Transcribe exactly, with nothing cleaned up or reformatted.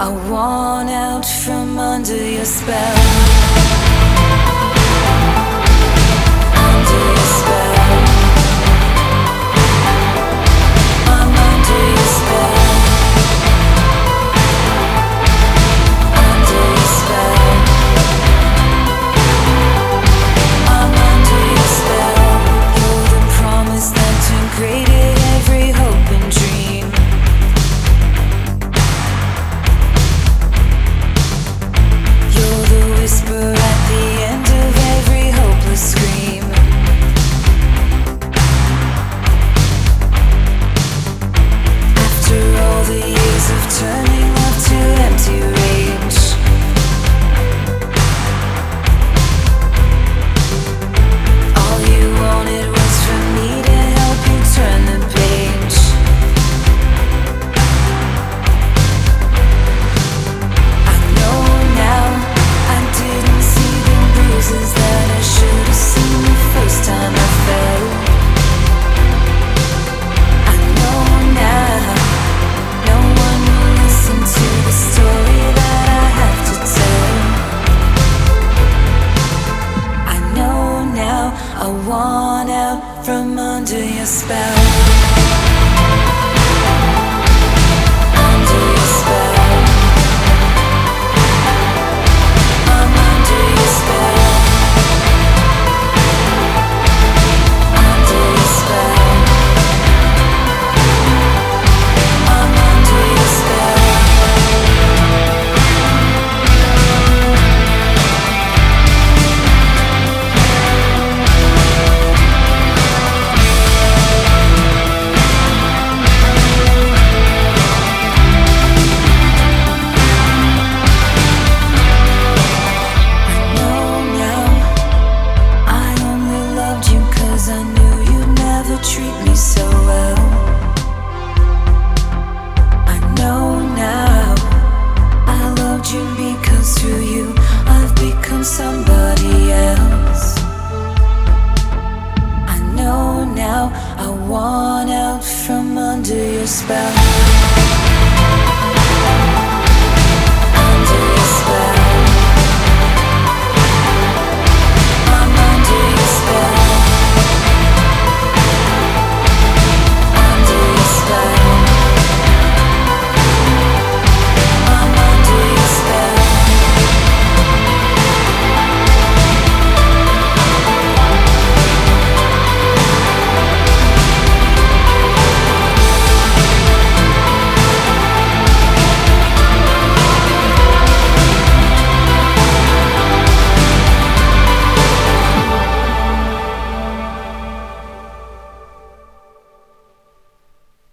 I want out from under your spell. Under your spell. I'm under your spell. Under your spell. I'm under your spell. You're the promise that turned created every hope and dream. You're the whisper at the end of every hopeless scream. After all the years of turning love to empty rage, all you wanted was for me to help you turn the page. I know now I didn't see the bruises that I should have seen the first time I fell. I know now no one will listen to the story that I have to tell. I know now I want out from under your spell. Under your spell. I'm under your spell. Under your spell. I'm under your spell. I know now I only loved you 'cause I knew you'd never treat me so well. I know now I loved you because through you I've become somebody else. I know now I want out from under your spell.